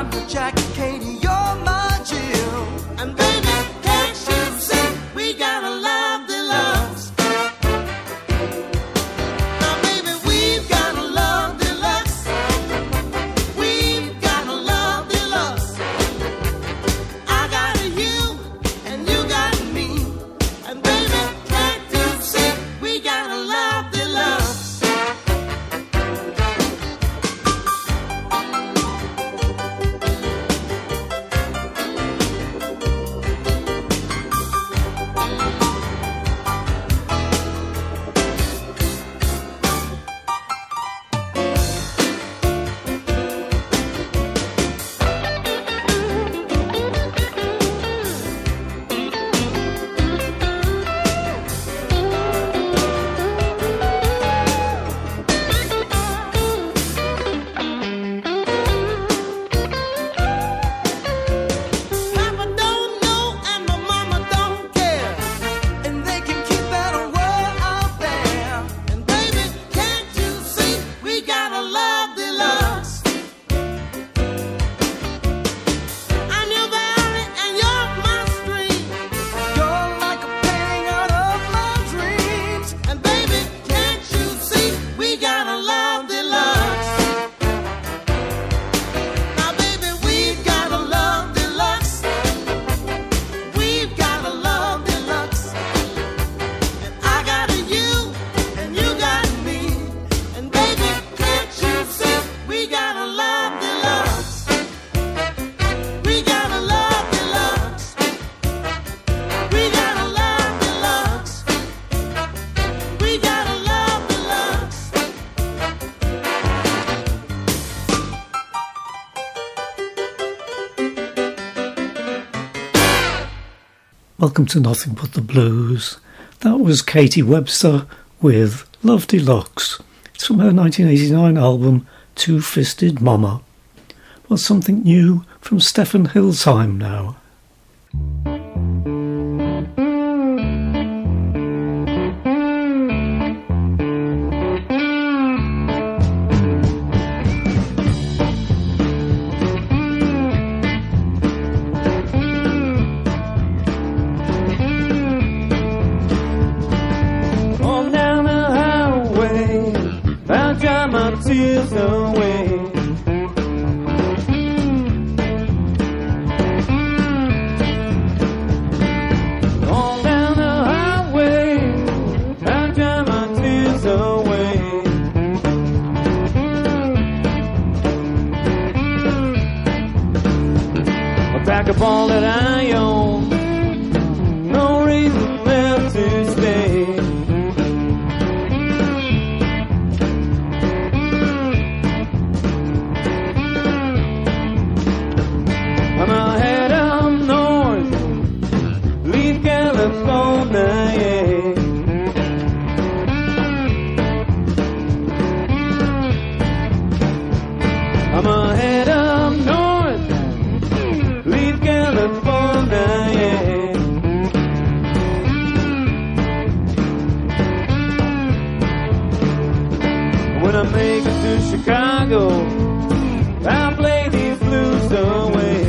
I'm your Jack and Katie, you're my Jill. And baby, can't you see we got a love deluxe? Now baby, we've got a love deluxe. We've got a love deluxe. I got you and you got me. And baby, can't you see we got a love deluxe? Welcome to Nothing But the Blues. That was Katie Webster with Love Deluxe. It's from her 1989 album Two-Fisted Mama. Well, something new from Stefan Hilsheim now. Tears away. On down the highway, I dry my tears away. I pack up all that I own, no reason left to stay. I'm a head up north, leave California, yeah. When I make it to Chicago, I'll play these blues away.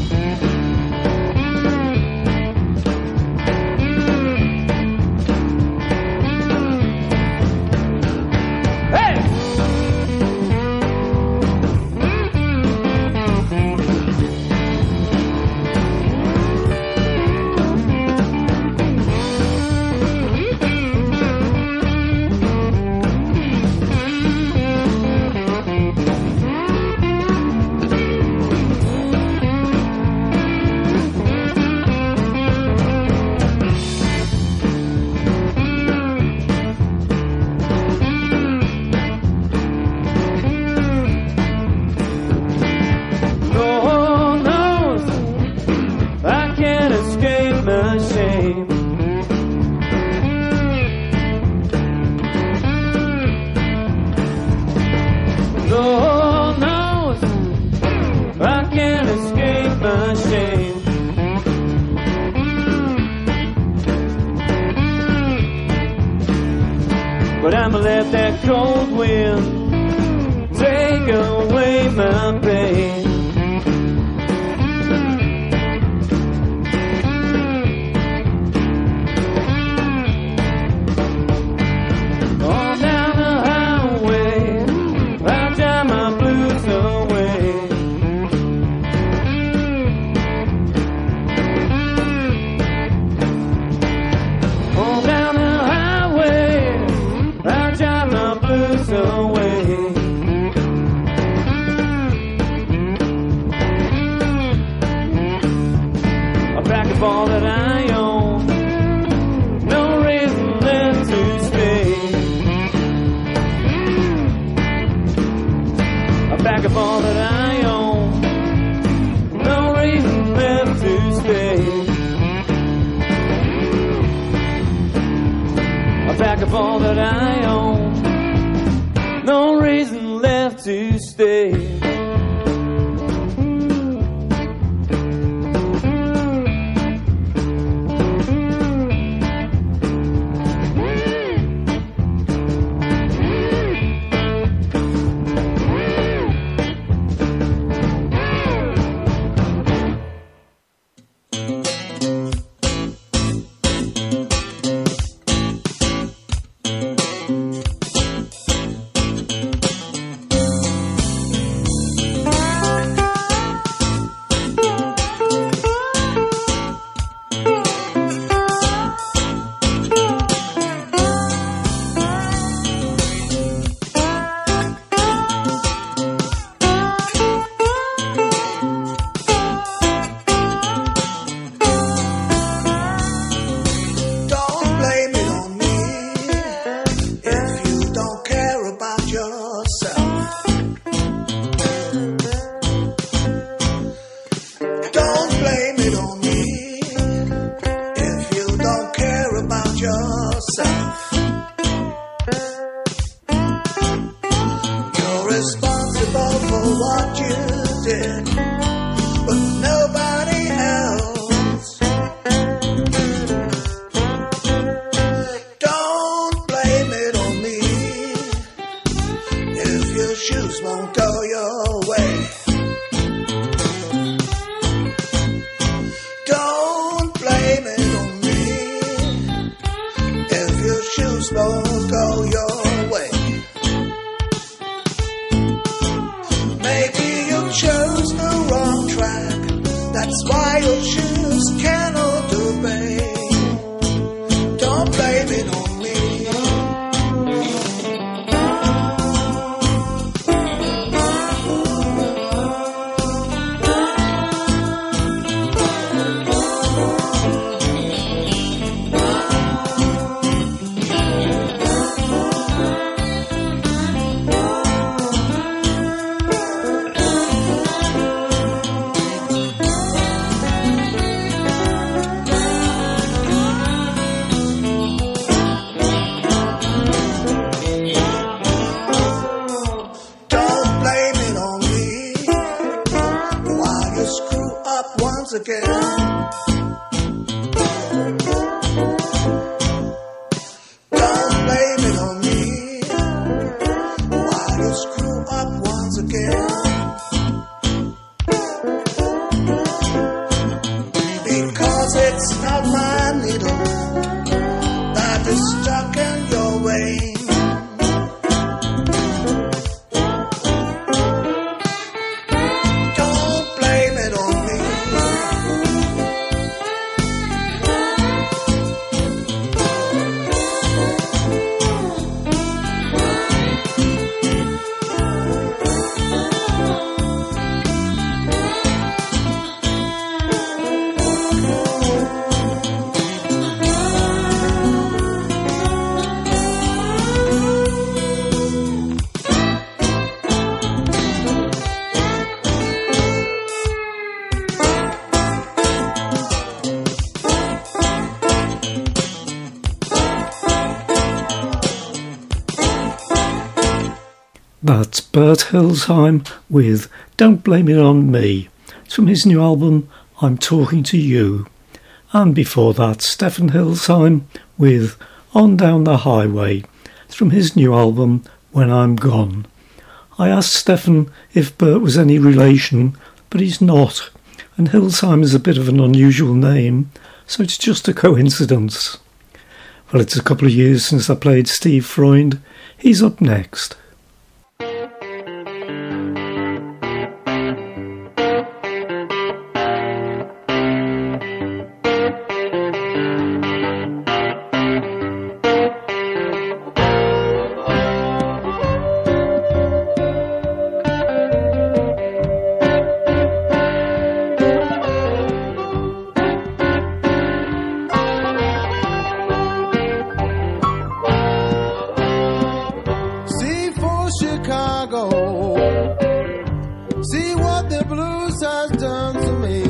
But I'ma let that cold wind take away my pain. back of all that I own. No reason left to stay. A back of all that I own. No reason left to stay. That's Bert Hildesheim with Don't Blame It On Me. It's from his new album, I'm Talking to You. And before that, Stefan Hildesheim with On Down the Highway. It's from his new album, When I'm Gone. I asked Stefan if Bert was any relation, but he's not. And Hildesheim is a bit of an unusual name, so it's just a coincidence. Well, it's a couple of years since I played Steve Freund. He's up next. C4 blues has done to me.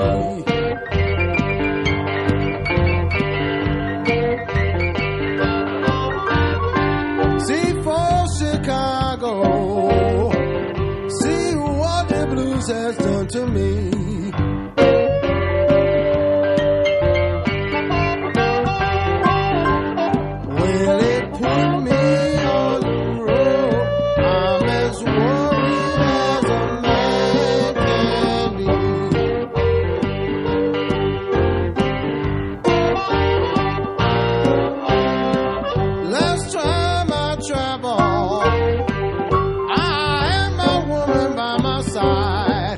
See for Chicago, see what the blues has done to me. Well, it put me on the road. I'm as worried as a man can be. Last time I traveled, I had my woman by my side.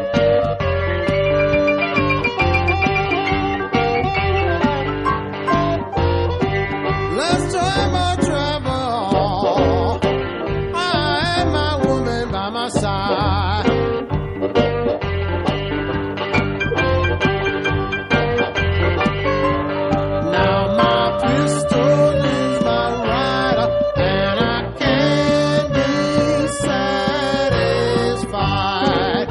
Last time I traveled, I had my woman by my side. Now my pistol is my rider, and I can't be satisfied.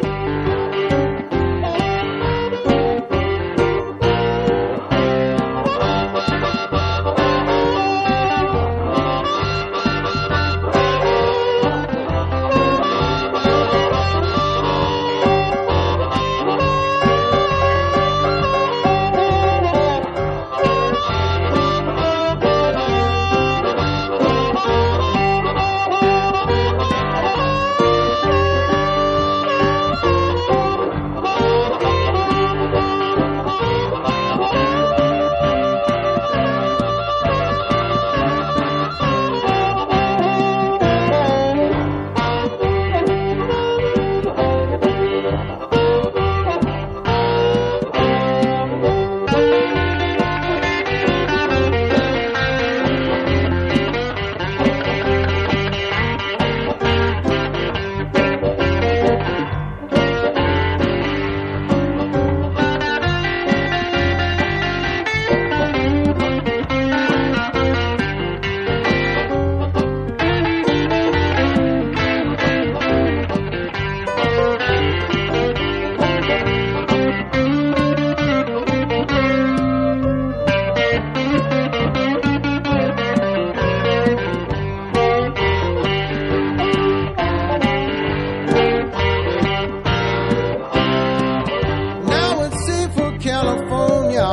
Now it's Seaford, California,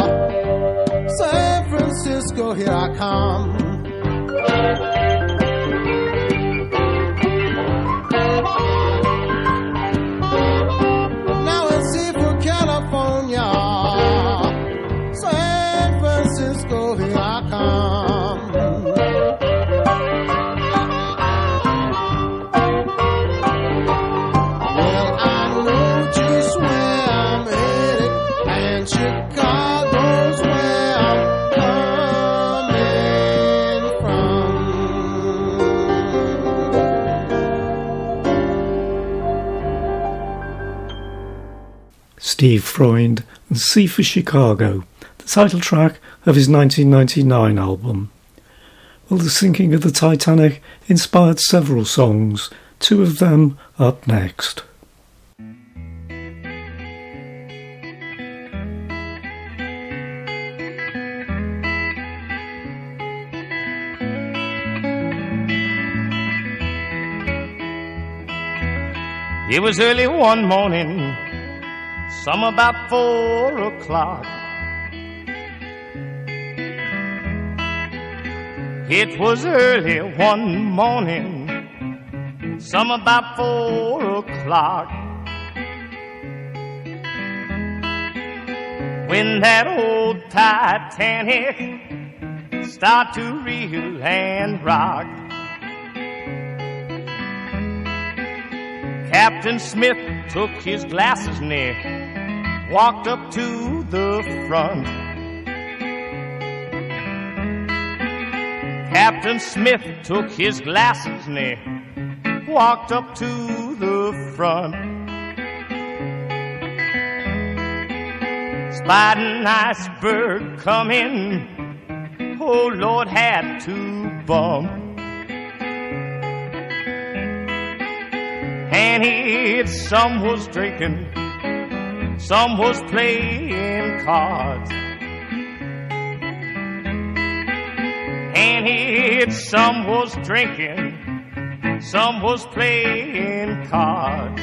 San Francisco, here I come. Now it's Seaford, California, San Francisco, here I come. Well, I know just where I'm headed, and Chicago's where I'm coming from. Steve Freund and C for Chicago, the title track of his 1999 album. Well, the sinking of the Titanic inspired several songs, two of them up next. It was early one morning, some about 4 o'clock. It was early one morning, some about 4 o'clock, when that old Titanic started to reel and rock. Captain Smith took his glasses and he walked up to the front. Captain Smith took his glasses and he walked up to the front. Spied an iceberg coming, oh Lord, had to bump. And some was drinking, some was playing cards. And some was drinking, some was playing cards.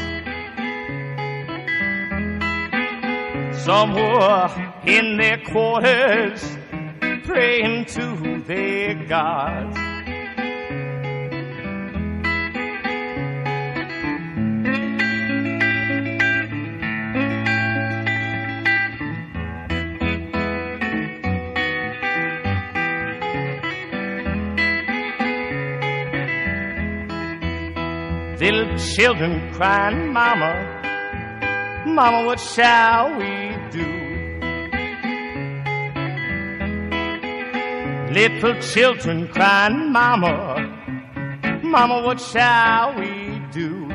Some were in their quarters praying to their gods. Little children crying, Mama, Mama, what shall we do? Little children crying, Mama, Mama, what shall we do?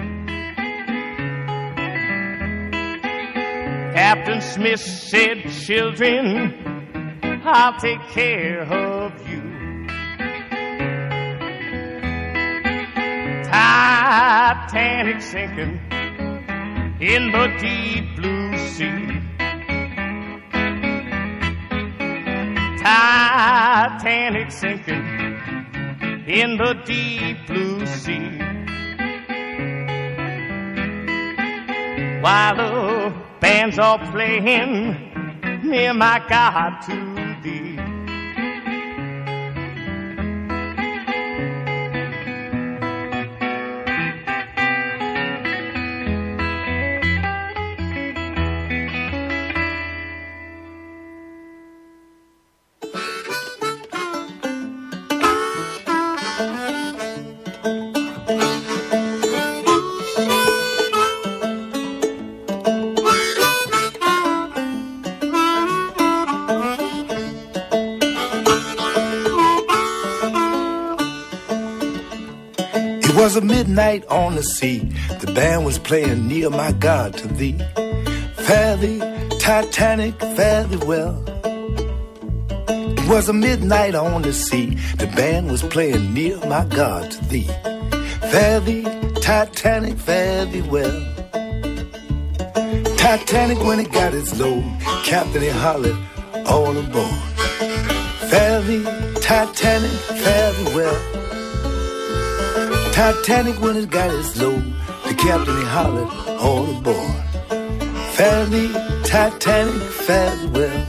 Captain Smith said, children, I'll take care of you. Titanic sinking in the deep blue sea. Titanic sinking in the deep blue sea. While the bands are playing near my God to thee. It was a midnight on the sea. The band was playing near my God to thee. Fare thee, Titanic, fare thee well. It was a midnight on the sea. The band was playing near my God to thee. Fare thee, Titanic, fare thee well. Titanic, when it got its load, Captain, he hollered, all aboard. Fare thee, Titanic, fare thee well. Titanic, when it got its load, the captain, he hollered, all aboard. Fare thee, Titanic, fare thee well.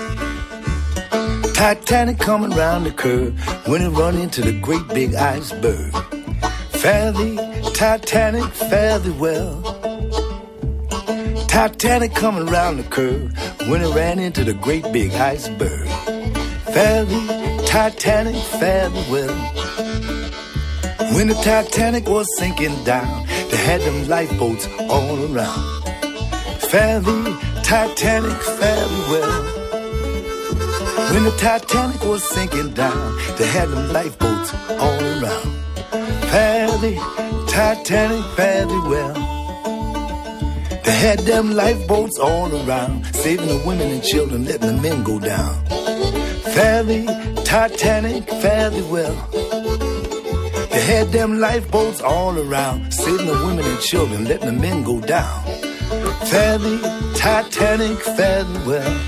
Titanic coming round the curve when it run into the great big iceberg. Fare thee, Titanic, fare thee well. Titanic coming round the curve when it ran into the great big iceberg. Fare thee, Titanic, fare thee well. When the Titanic was sinking down, they had them lifeboats all around. Fare thee, Titanic, fare thee well. When the Titanic was sinking down, they had them lifeboats all around. Fare thee, Titanic, fare thee well. They had them lifeboats all around, saving the women and children, letting the men go down. Fare thee, Titanic, fare thee well. They had them lifeboats all around, saving the women and children, letting the men go down. Fare thee, Titanic, fare thee well.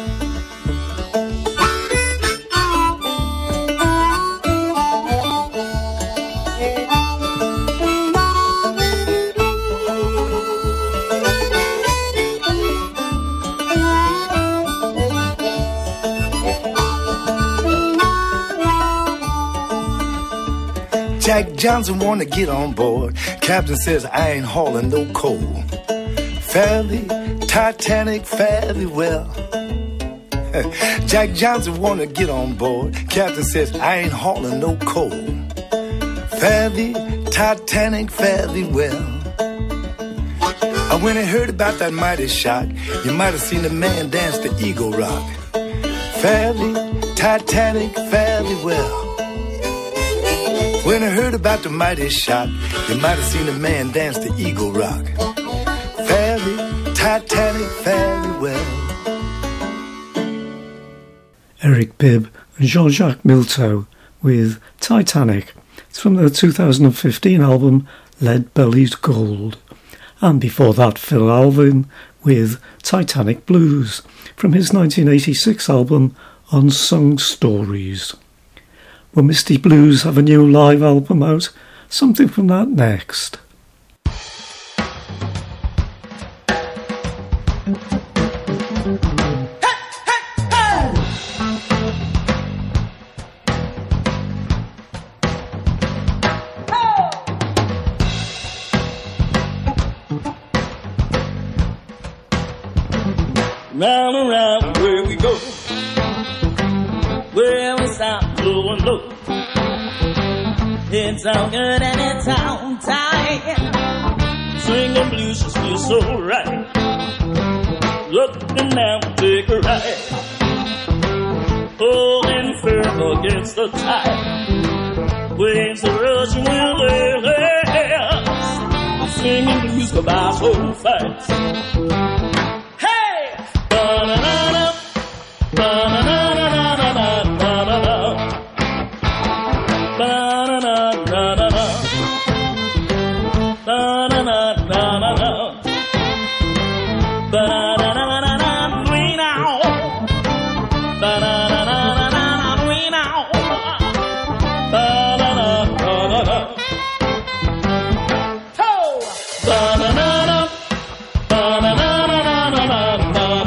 Jack Johnson wanna get on board. Captain says, I ain't hauling no coal. Fare thee, Titanic, fare thee well. Jack Johnson wanna get on board. Captain says, I ain't hauling no coal. Fare thee, Titanic, fare thee well. When I heard about that mighty shot, you might have seen the man dance the Eagle Rock. Fare thee, Titanic, fare thee well. When I heard about the mighty shot, you might have seen a man dance the Eagle Rock. Fare thee, Titanic, fare thee well. Eric Bibb and Jean-Jacques Milteau with Titanic. It's from their 2015 album Lead-Bellied Gold. And before that, Phil Alvin with Titanic Blues from his 1986 album Unsung Stories. Will Misty Blues have a new live album out? Something from that next. Round and round where we go, where we stop low and low. It's all good and it's all tight. Swinging blues just feels so right. Looking down, take a ride. Holding firm against the tide. Waves are rushing with us. Swinging blues go by so fast. Ba-na-na-na, ba-na-na-na-na-na-na, ba-na-na-na-na-na, ba-na-na-na-na-na, ba-na-na-na-na-na, we now, ba-na-na-na-na-na, we now, ba-na-na-na-na-na, ho, ba-na-na-na, ba-na-na-na-na-na-na.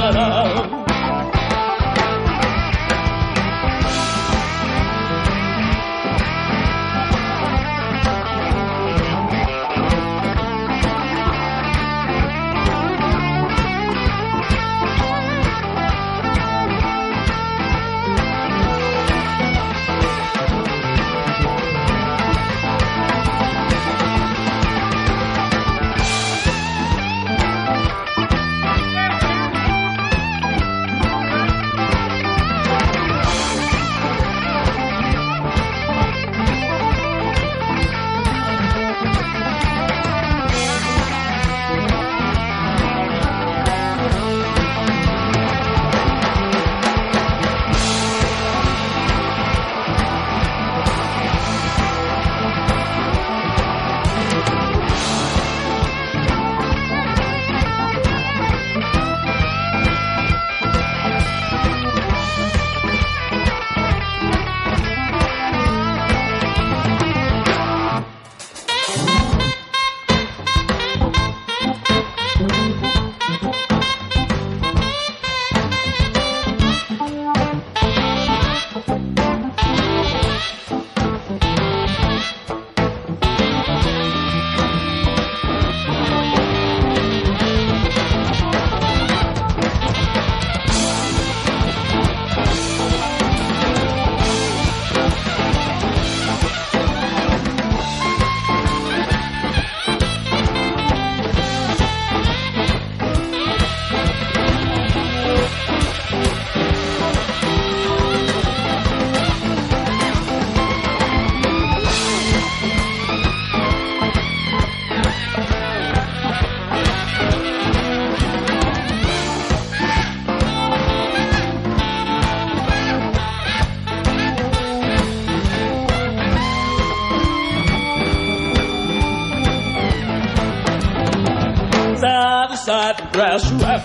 Side the grass wrap,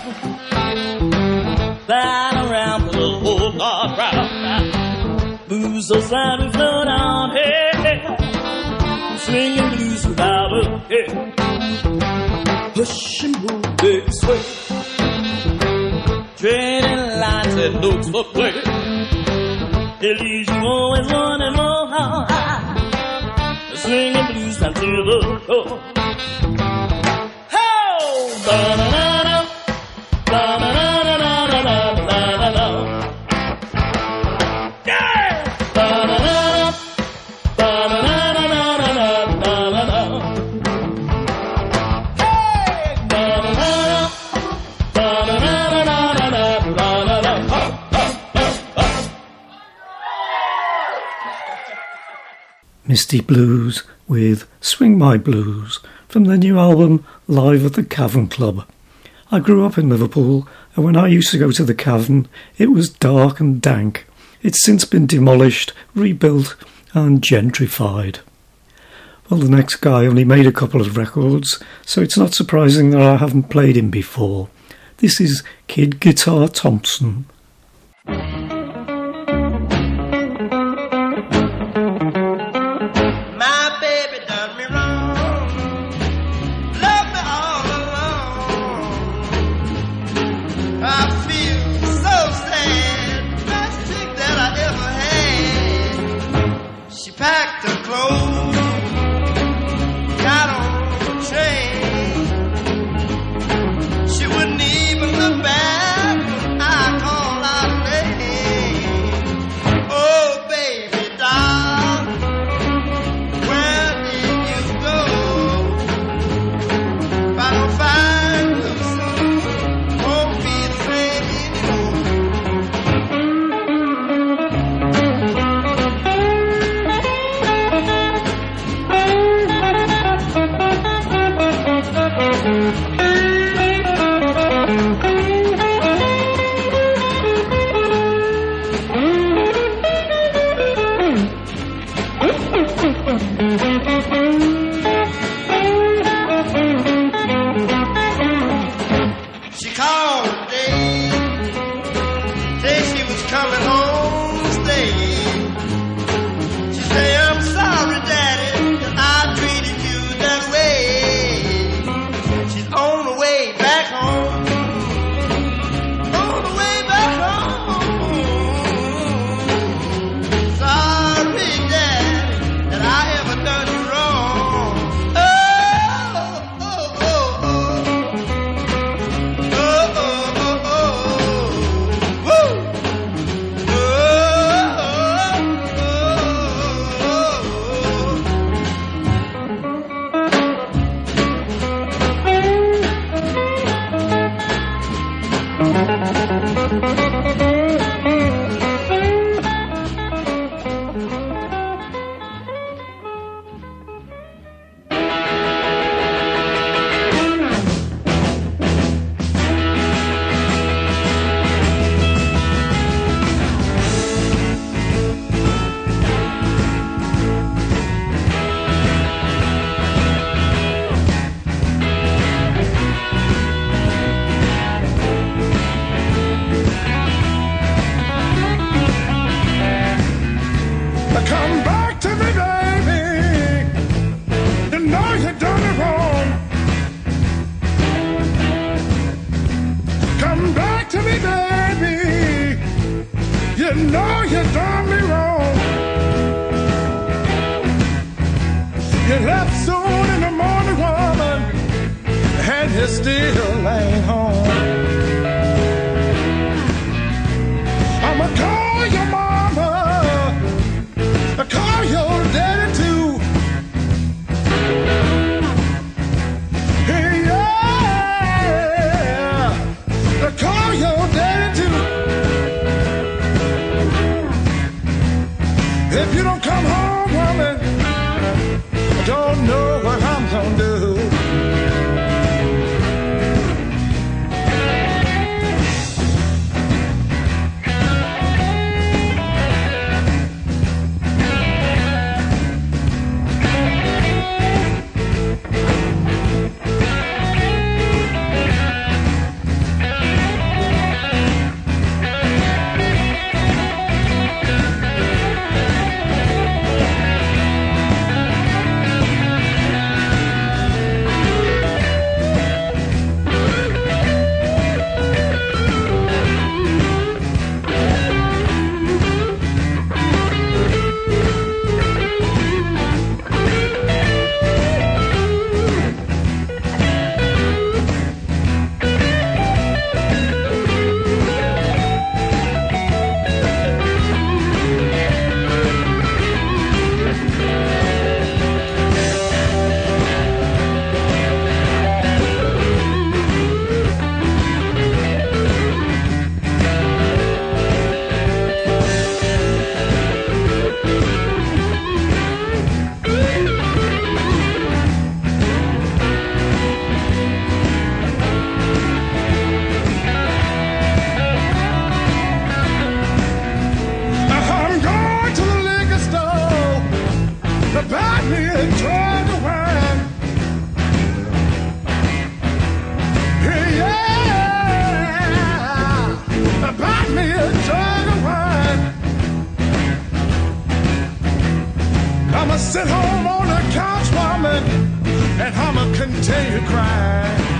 flying around the little old log round. Blues those lines we float on, hey, hey. Swinging blues without a care. Push and pull, big sway. Trading lines and notes for play. It leaves you always wanting more. Swinging blues down to the floor. Ba-na-na-na, ba-na-na-na-na-na-na-na-na. Yeah! Ba-na-na-na, ba-na-na-na-na-na-na-na. Hey! Ba-na-na-na, ba-na-na-na-na-na-na-na. Misty Blues with Swing My Blues from their new album Live at the Cavern Club. I grew up in Liverpool, and when I used to go to the Cavern, it was dark and dank. It's since been demolished, rebuilt and gentrified. Well, the next guy only made a couple of records, so it's not surprising that I haven't played him before. This is Kid Guitar Thompson. Packed her clothes, got on the train. She wouldn't even look back when I called out her name. Oh, baby doll, where did you go? If I don't find you soon, won't be the same She called today, say she was coming home to stay. She say, I'm sorry, Daddy, that I treated you that way. She's on the way back home, on the way back home. Sorry, Daddy, that I ever done you wrong. Oh, oh, oh, oh. Come back to me, baby. You know you done it wrong. Come back to me, baby. You know you done me wrong. You left soon in the morning, woman, and you still ain't home. I'ma call your mama, I call your daddy too. Hey, yeah, I call your daddy too. If you don't come home, woman, I don't know what I'm gonna do. till you cry.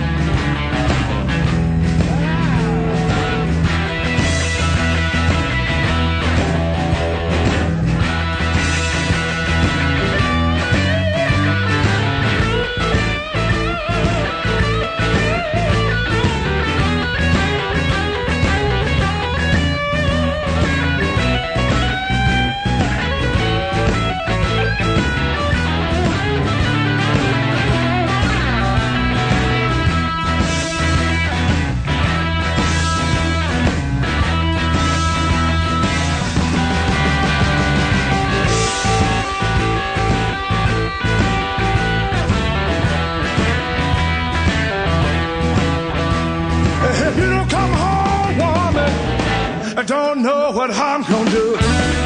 If you don't come home, woman, I don't know what I'm gonna do.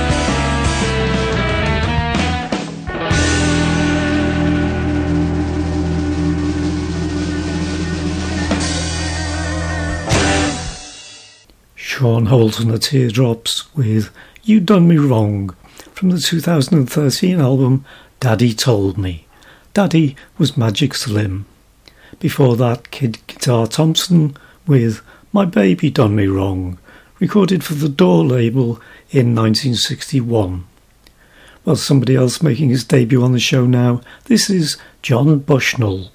Sean Holt and the Teardrops with You Done Me Wrong from the 2013 album Daddy Told Me. Daddy was Magic Slim. Before that, Kid Guitar Thompson with My Baby Done Me Wrong, recorded for the Door label in 1961. Well, somebody else making his debut on the show now. This is John Bushnell.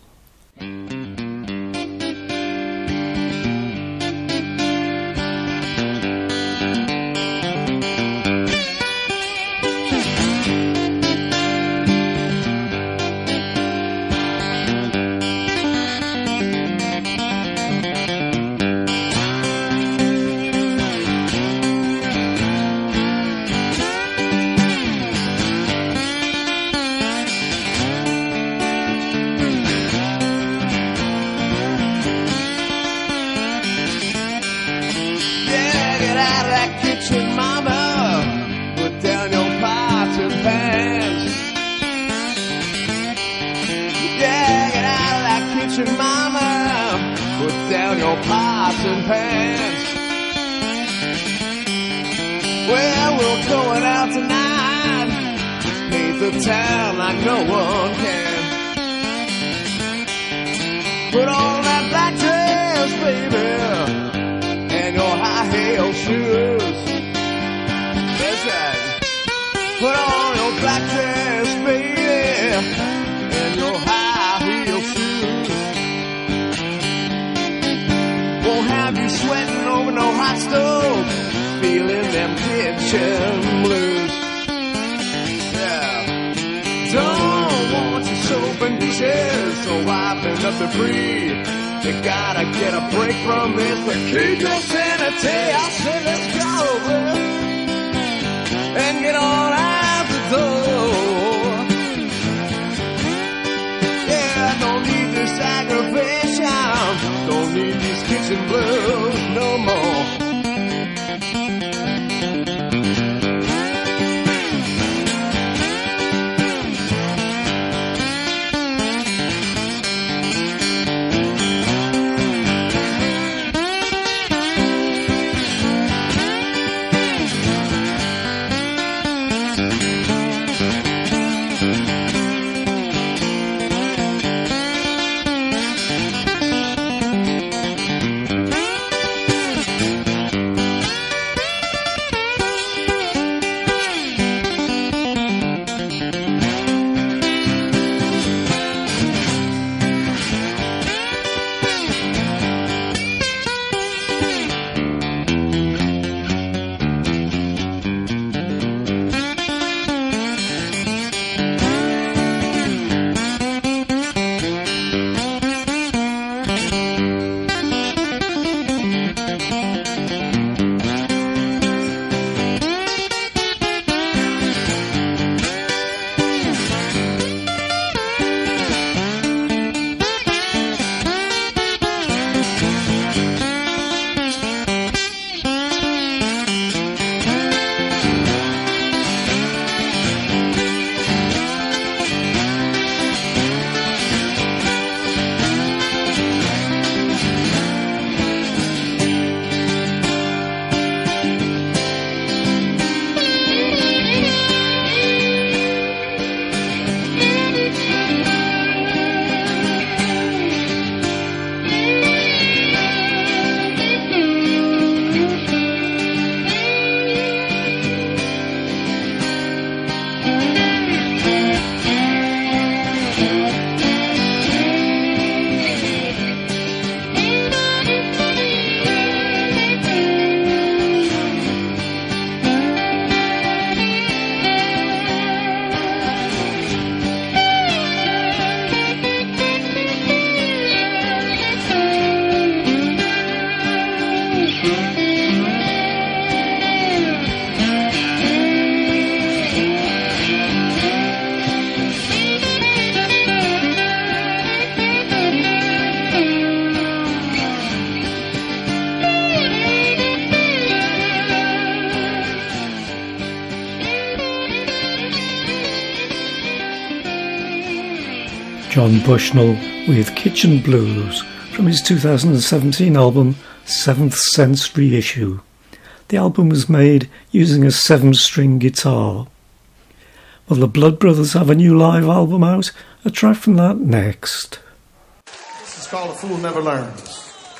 John Bushnell with Kitchen Blues from his 2017 album Seventh Sense Reissue. The album was made using a 7-string guitar. Well, the Blood Brothers have a new live album out. A track from that next. This is called A Fool Never Learns.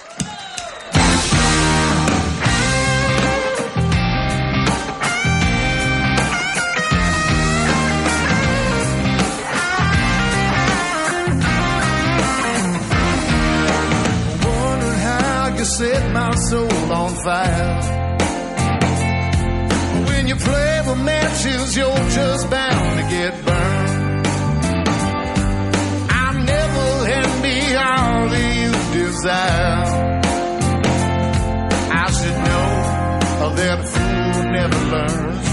Set my soul on fire. When you play with matches, you're just bound to get burned. I never had be all that you desire. I should know that a fool never learns.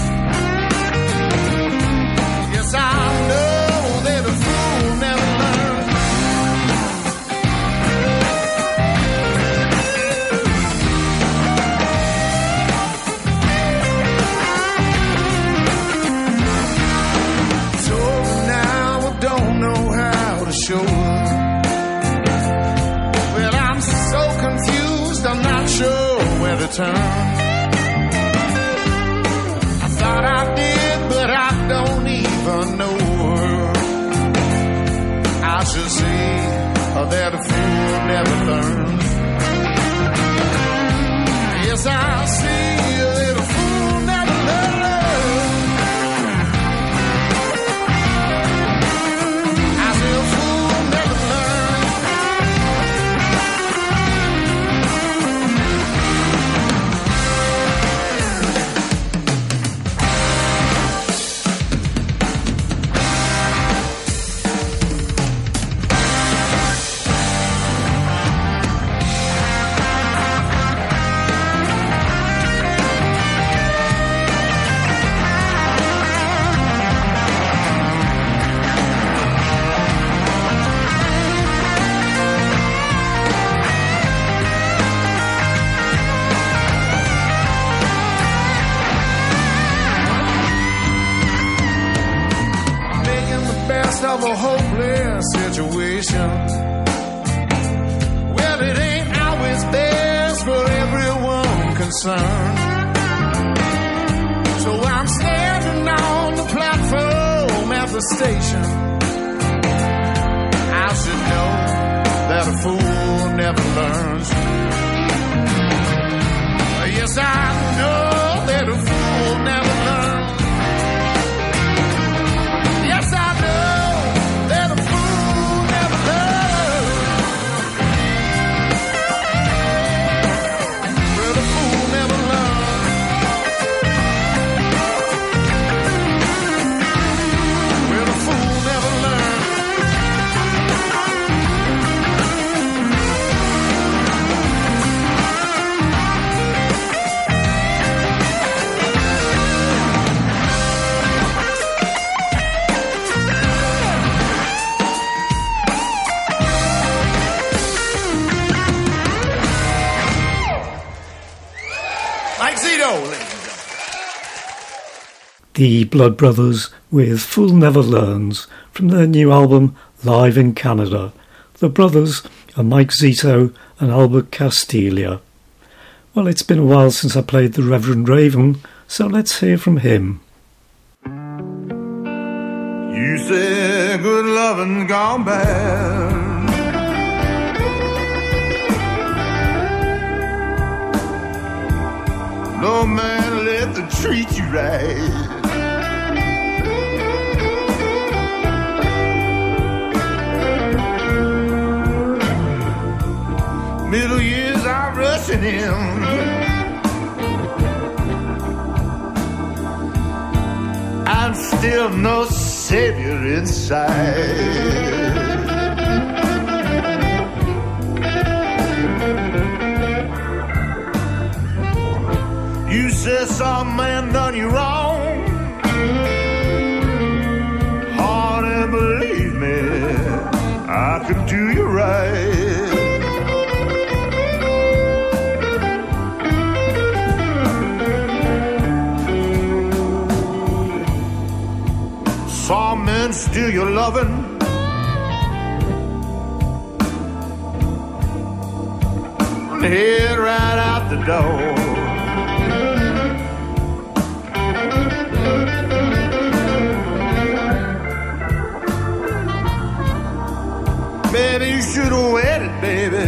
Yes, I know that a fool never learns. Sure. Well, I'm so confused, I'm not sure where to turn. I thought I did, but I don't even know her. I should see that a fool never learns. Yes, I see that a fool never learns. Of a hopeless situation. Well, it ain't always best for everyone concerned. So I'm standing on the platform at the station. I should know that a fool never learns. Yes, I know that a fool never learns. Yes, I know. The Blood Brothers with Fool Never Learns from their new album Live in Canada. The brothers are Mike Zito and Albert Castilla. Well, it's been a while since I played the Reverend Raven, so let's hear from him. You say good loving gone bad. No man let them treat you right. Middle years are rushing in. I'm still no savior inside. You say some man done you wrong. Honey, believe me, I can do you right. Some men steal your loving, and head right out the door. Baby, you should have waited, baby,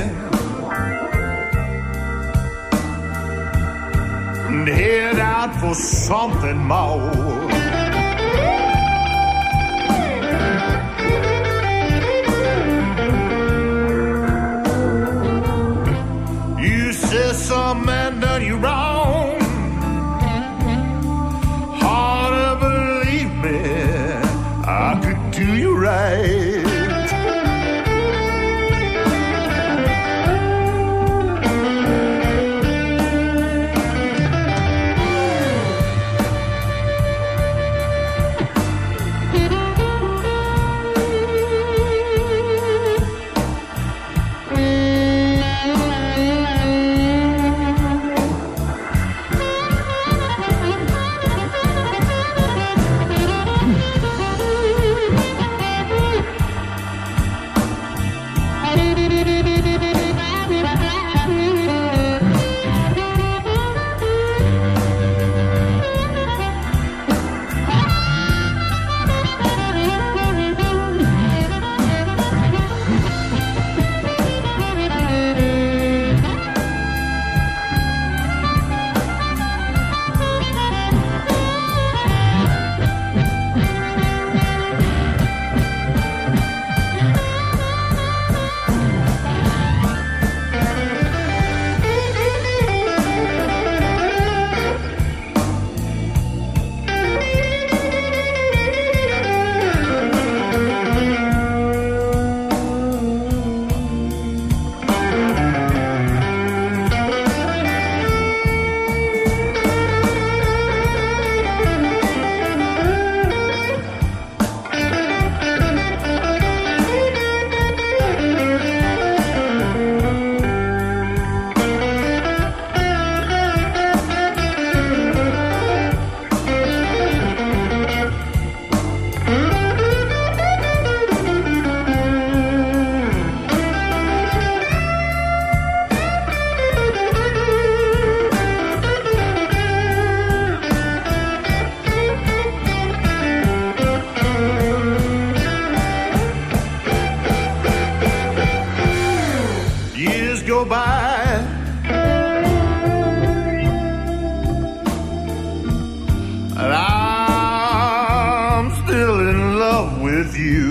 and head out for something more. Some man done you wrong. Hard to believe me, I could do you right. Go by, and I'm still in love with you.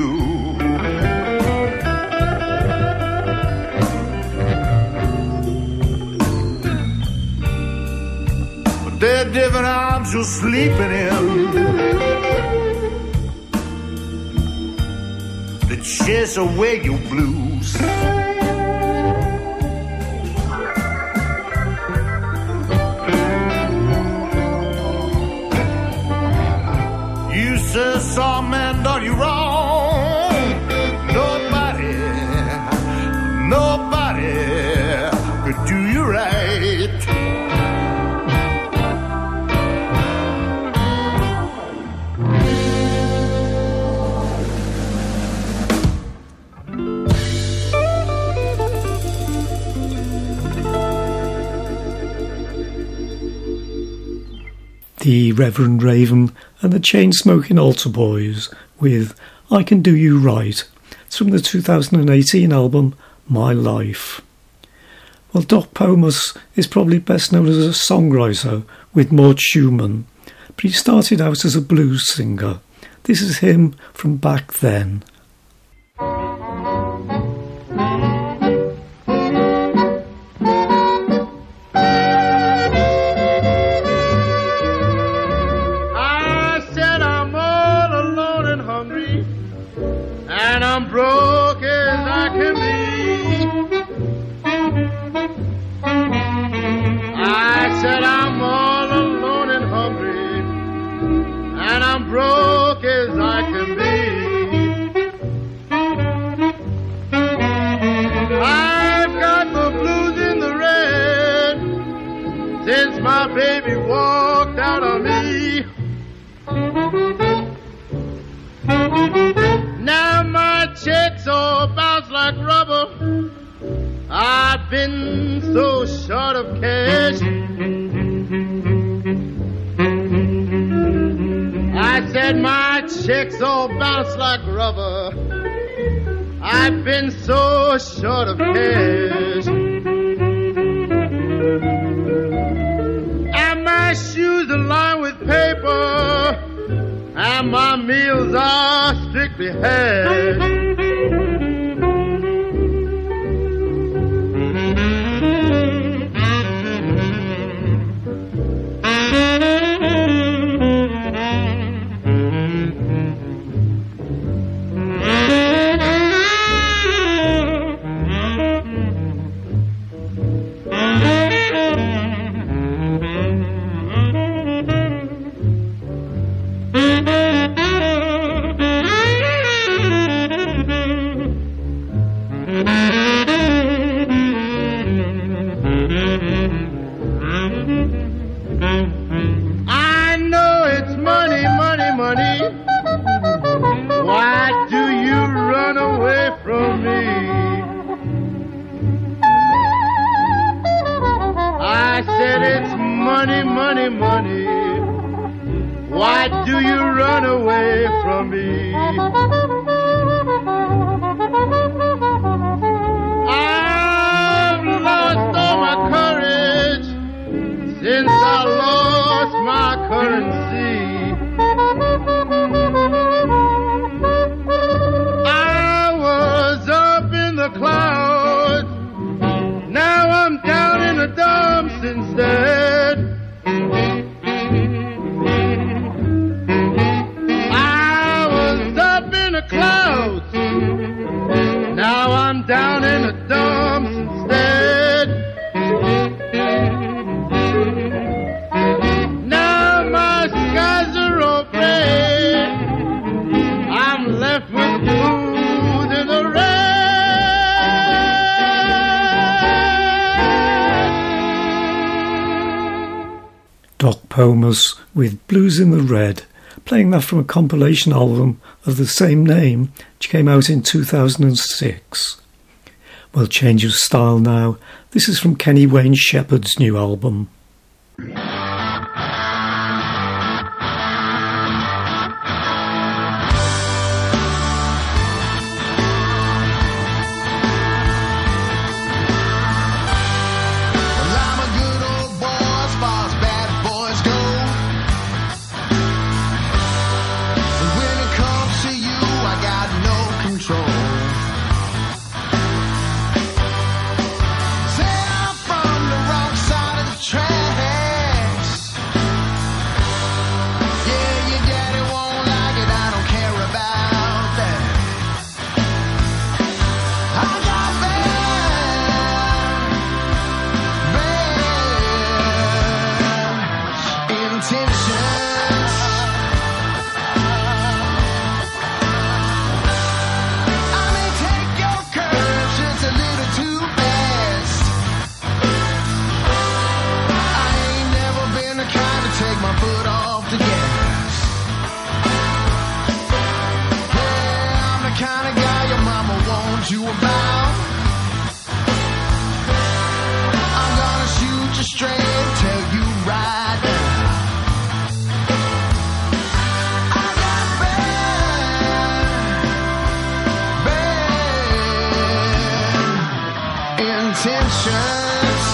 But there are different arms you're sleeping in that chase away your blues. Some man done you wrong. Nobody could do you right. The Reverend Raven and the Chain-Smoking Altar Boys with I Can Do You Right. It's from the 2018 album My Life. Well, Doc Pomus is probably best known as a songwriter with Maud Schumann, but he started out as a blues singer. This is him from back then. I'm broke as I can be. I said I'm all alone and hungry, and I'm broke as I can be. been so short of cash. I said my checks all bounce like rubber. I've been so short of cash. And my shoes are lined with paper, and my meals are strictly hash. I know it's money, money, money. Why do you run away from me? I said it's money, money, money. Why do you run away from me? I've lost all my courage since I lost my currency. I was up in the clouds, now I'm down in the dumps instead. I was up in the clouds, now I'm down in the dumps instead. Now my skies are all gray, I'm left with blues in the red. Doc Pomus with Blues in the Red, playing that from a compilation album of the same name, which came out in 2006. Well, change of style now. This is from Kenny Wayne Shepherd's new album. Well, I'm a good old boy as far as bad boys go. And when it comes to you, I got no control. Say I'm from the wrong side of the tracks. Yeah, your daddy won't like it, I don't care about that. I got bad intentions. I may take your courage just a little too fast. I ain't never been the kind to take my foot off the gas. Yeah, I'm the kind of guy your mama warned you about. I'm gonna shoot you straight, tell you right now. I got bad intentions.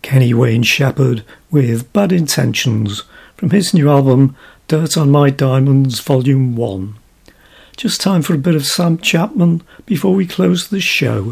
Kenny Wayne Shepherd with Bad Intentions from his new album Dirt on My Diamonds Volume 1. Just time for a bit of Sam Chapman before we close the show.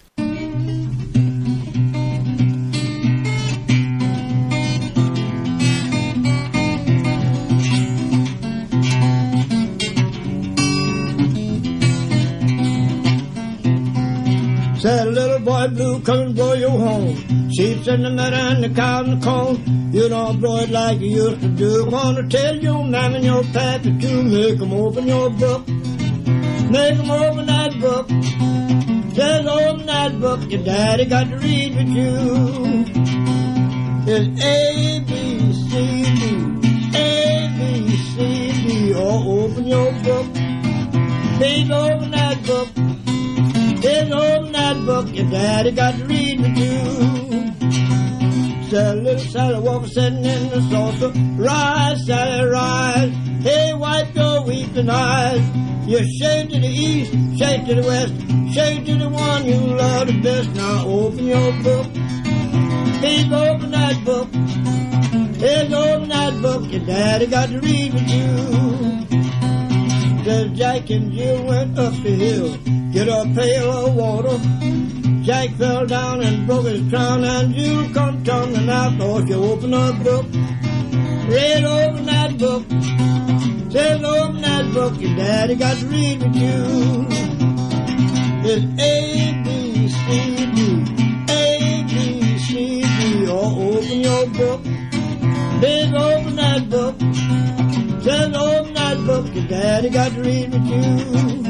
Said a little boy blue, come and blow your horn. Sheep's in the meadow and the cow in the corn. You don't blow it like you used to do. Wanna tell your mama and your pappy to make 'em open your book. Make 'em open that book. Says open that book, your daddy got to read with you. It's A, B, C, D, A, B, C, D. Oh, open your book. Please open that book. There's open that book, your daddy got to read with you. Said a little Sally Walker sitting in the saucer. Rise, Sally, rise. Hey, wipe your weeping eyes. You shade to the east, shade to the west, shade to the one you love the best. Now open your book. Please open that book. There's open that book, your daddy got to read with you. Says Jack and Jill went up the hill. Get a pail of water. Jack fell down and broke his crown, and Jill come tumbling out. So she opened her book. Read open that book. Says open that book. Your daddy got to read with you. It's A, B, C, D. A, B, C, D. Oh, open your book. Big open that book. Says open that book. Your daddy got to read with you.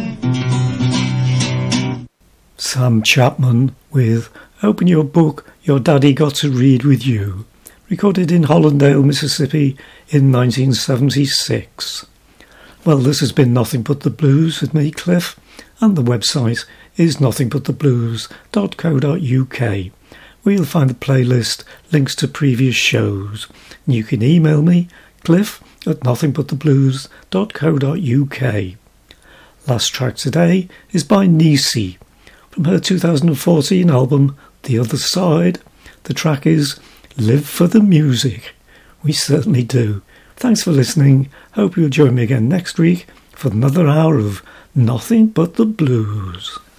Sam Chapman with Open Your Book, Your Daddy Got to Read With You, recorded in Hollandale, Mississippi in 1976. Well, this has been Nothing But the Blues with me, Cliff, and the website is nothingbuttheblues.co.uk, where you'll find the playlist, links to previous shows. And you can email me, cliff@nothingbuttheblues.co.uk. Last track today is by Nisi, from her 2014 album The Other Side. The track is Live for the Music. We certainly do. Thanks for listening. Hope you'll join me again next week for another hour of Nothing But the Blues.